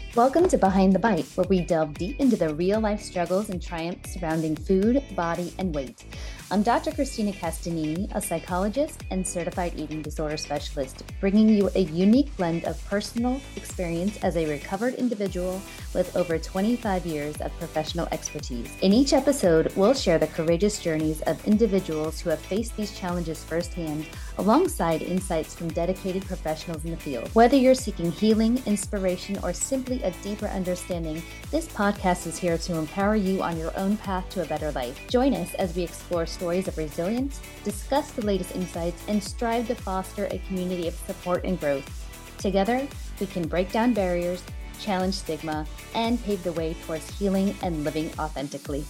Welcome to Behind the Bite, where we delve deep into the real-life struggles and triumphs surrounding food, body, and weight. I'm Dr. Christina Castanini, a psychologist and certified eating disorder specialist, bringing you a unique blend of personal experience as a recovered individual with over 25 years of professional expertise. In each episode, we'll share the courageous journeys of individuals who have faced these challenges firsthand, alongside insights from dedicated professionals in the field. Whether you're seeking healing, inspiration, or simply a deeper understanding, this podcast is here to empower you on your own path to a better life. Join us as we explore stories of resilience, discuss the latest insights, and strive to foster a community of support and growth. Together, we can break down barriers, challenge stigma, and pave the way towards healing and living authentically.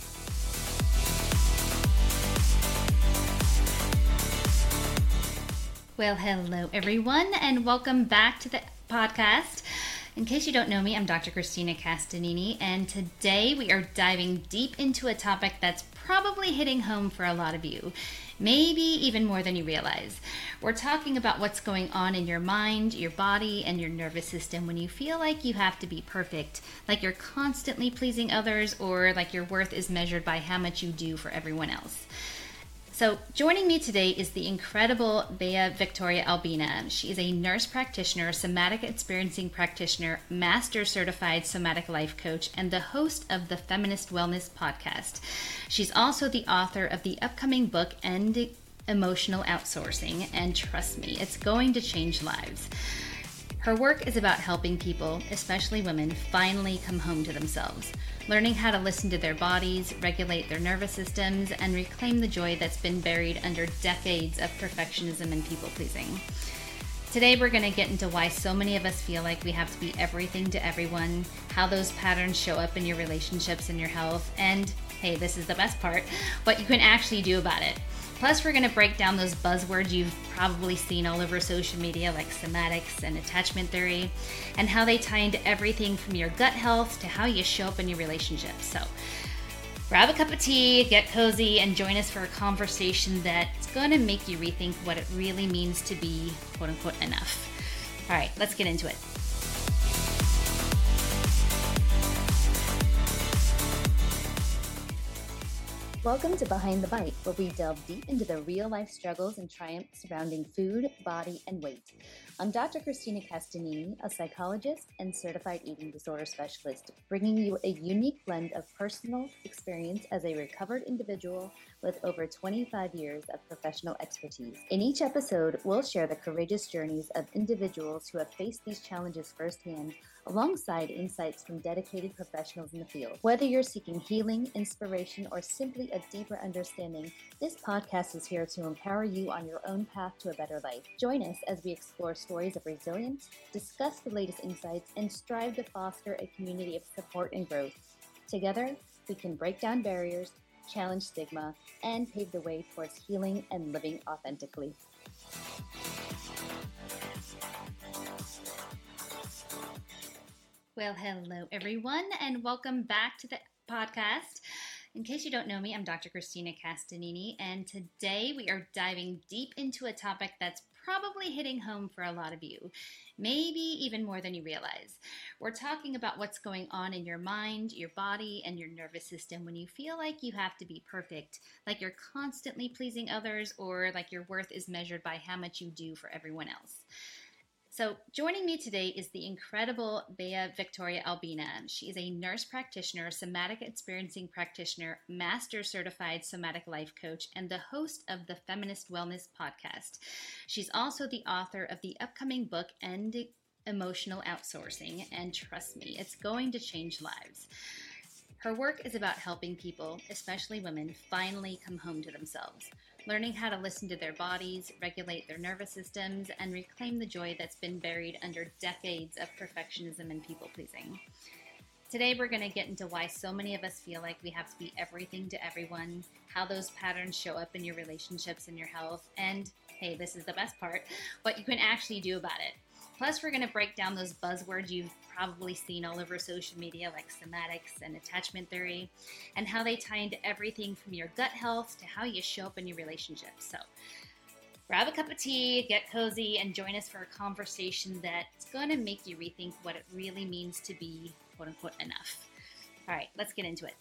Well, hello everyone, and welcome back to the podcast. In case you don't know me, I'm Dr. Christina Castanini, and today we are diving deep into a topic that's probably hitting home for a lot of you, maybe even more than you realize. We're talking about what's going on in your mind, your body, and your nervous system when you feel like you have to be perfect, like you're constantly pleasing others, or like your worth is measured by how much you do for everyone else. So joining me today is the incredible Bea Victoria Albina. She is a nurse practitioner, somatic experiencing practitioner, master certified somatic life coach, and the host of the Feminist Wellness podcast. She's also the author of the upcoming book, End Emotional Outsourcing, and trust me, it's going to change lives. Her work is about helping people, especially women, finally come home to themselves, learning how to listen to their bodies, regulate their nervous systems, and reclaim the joy that's been buried under decades of perfectionism and people-pleasing. Today, we're going to get into why so many of us feel like we have to be everything to everyone, how those patterns show up in your relationships and your health, and, hey, this is the best part, what you can actually do about it. Plus, we're going to break down those buzzwords you've probably seen all over social media, like somatics and attachment theory, and how they tie into everything from your gut health to how you show up in your relationships. So grab a cup of tea, get cozy, and join us for a conversation that's going to make you rethink what it really means to be, quote unquote, enough. All right, let's get into it. Welcome to Behind the Bite, where we delve deep into the real-life struggles and triumphs surrounding food, body, and weight. I'm Dr. Christina Castanini, a psychologist and certified eating disorder specialist, bringing you a unique blend of personal experience as a recovered individual with over 25 years of professional expertise. In each episode, we'll share the courageous journeys of individuals who have faced these challenges firsthand, alongside insights from dedicated professionals in the field. Whether you're seeking healing, inspiration, or simply a deeper understanding, this podcast is here to empower you on your own path to a better life. Join us as we explore stories of resilience, discuss the latest insights, and strive to foster a community of support and growth. Together, we can break down barriers, challenge stigma, and pave the way towards healing and living authentically. Well, hello everyone, and welcome back to the podcast. In case you don't know me, I'm Dr. Christina Castanini, and today we are diving deep into a topic that's probably hitting home for a lot of you, maybe even more than you realize. We're talking about what's going on in your mind, your body, and your nervous system when you feel like you have to be perfect, like you're constantly pleasing others, or like your worth is measured by how much you do for everyone else. So joining me today is the incredible Bea Victoria Albina. She is a nurse practitioner, somatic experiencing practitioner, master certified somatic life coach, and the host of the Feminist Wellness podcast. She's also the author of the upcoming book, End Emotional Outsourcing, and trust me, it's going to change lives. Her work is about helping people, especially women, finally come home to themselves, learning how to listen to their bodies, regulate their nervous systems, and reclaim the joy that's been buried under decades of perfectionism and people-pleasing. Today, we're going to get into why so many of us feel like we have to be everything to everyone, how those patterns show up in your relationships and your health, and, hey, this is the best part, what you can actually do about it. Plus, we're going to break down those buzzwords you've probably seen all over social media, like somatics and attachment theory, and how they tie into everything from your gut health to how you show up in your relationships. So grab a cup of tea, get cozy, and join us for a conversation that's going to make you rethink what it really means to be, quote unquote, enough. All right, let's get into it.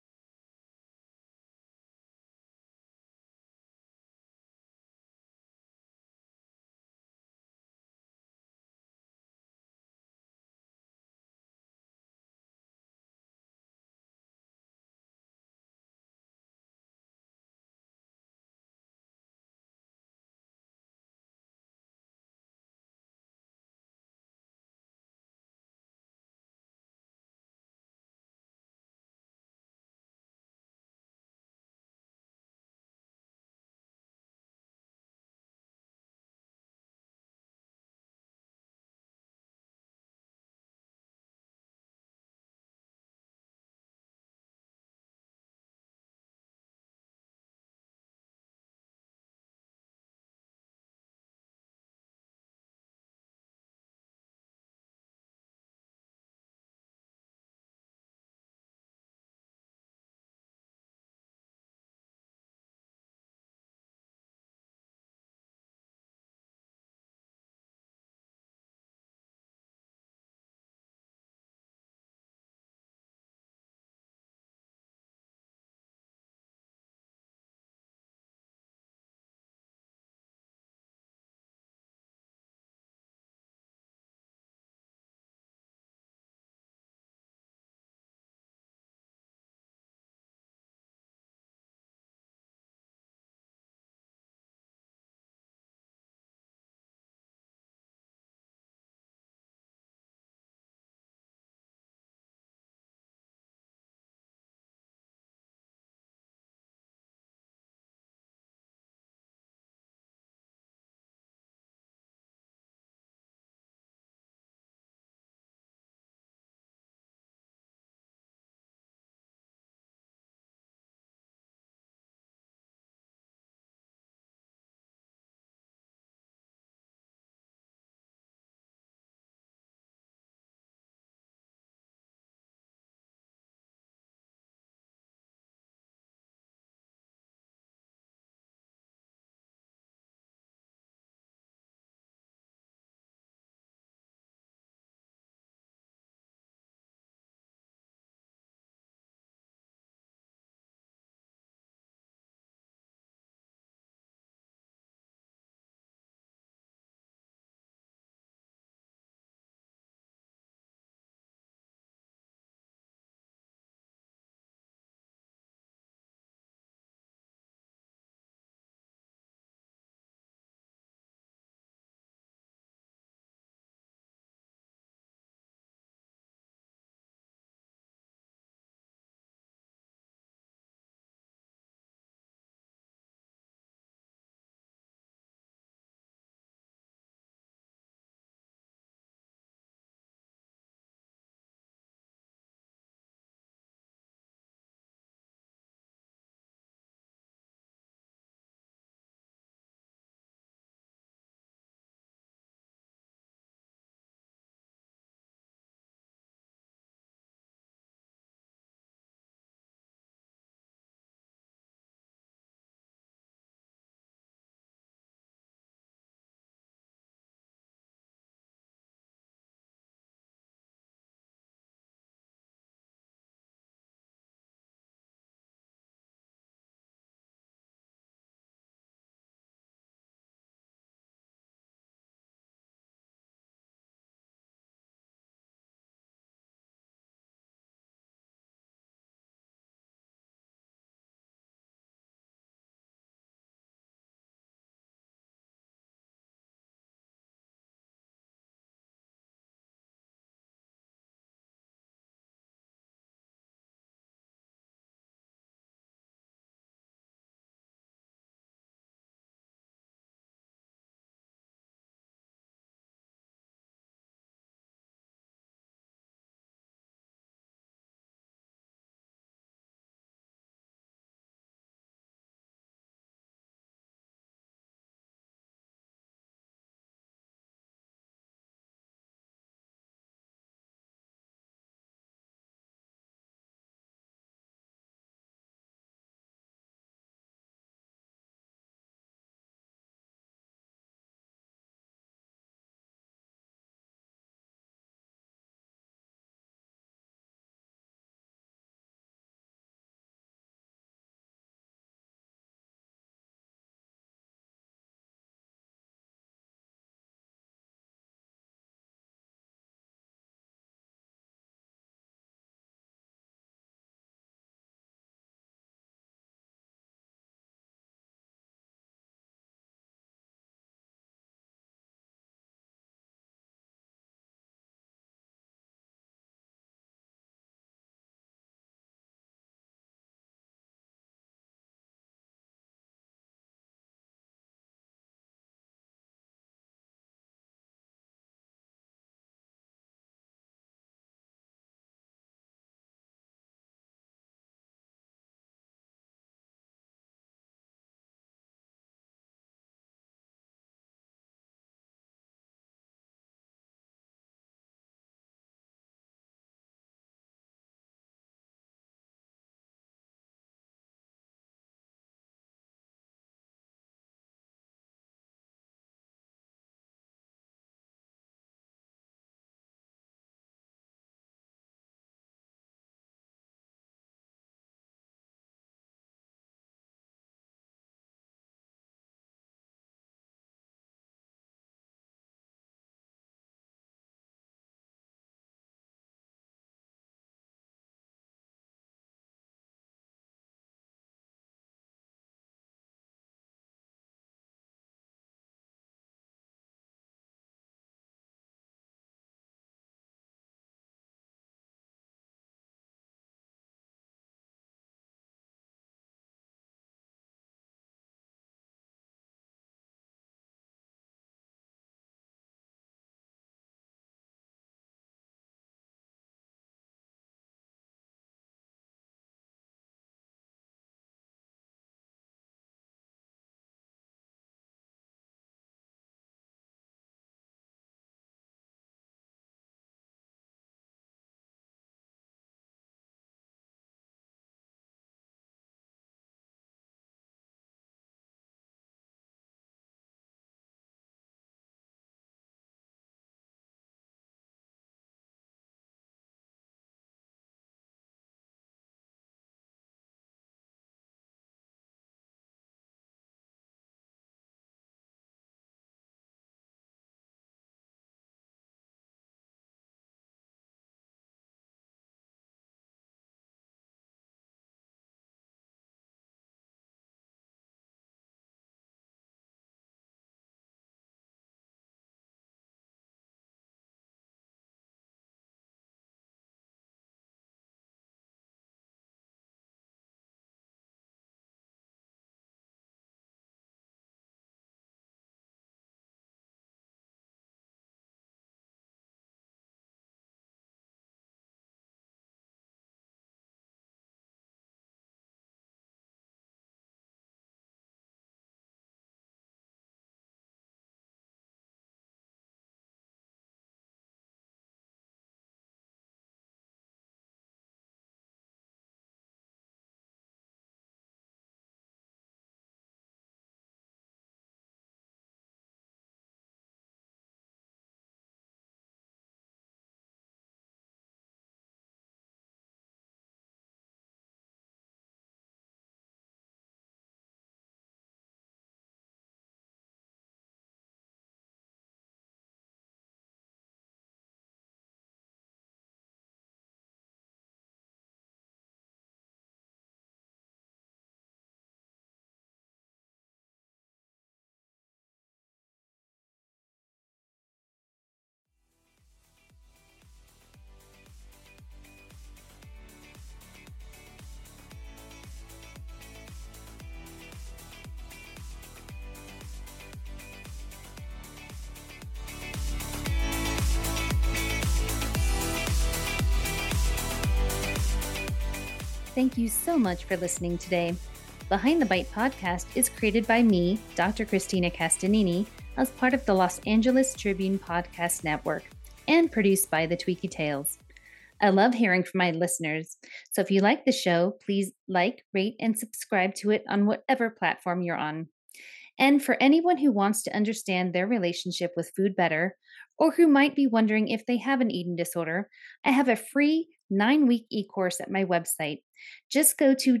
Thank you so much for listening today. Behind the Bite podcast is created by me, Dr. Christina Castanini, as part of the Los Angeles Tribune Podcast Network, and produced by the Tweaky Tales. I love hearing from my listeners, so if you like the show, please like, rate, and subscribe to it on whatever platform you're on. And for anyone who wants to understand their relationship with food better, or who might be wondering if they have an eating disorder, I have a free 9-week e-course at my website. Just go to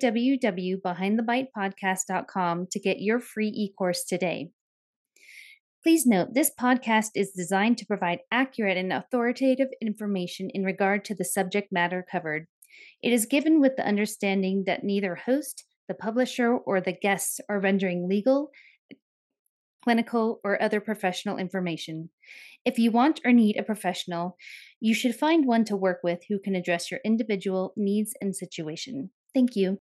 www.behindthebitepodcast.com to get your free e-course today. Please note, this podcast is designed to provide accurate and authoritative information in regard to the subject matter covered. It is given with the understanding that neither host, the publisher, or the guests are rendering legal, clinical, or other professional information. If you want or need a professional, you should find one to work with who can address your individual needs and situation. Thank you.